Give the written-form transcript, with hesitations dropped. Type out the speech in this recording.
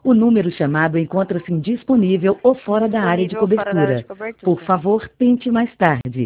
O número chamado encontra-se indisponível ou fora da área de cobertura. Por favor, tente mais tarde.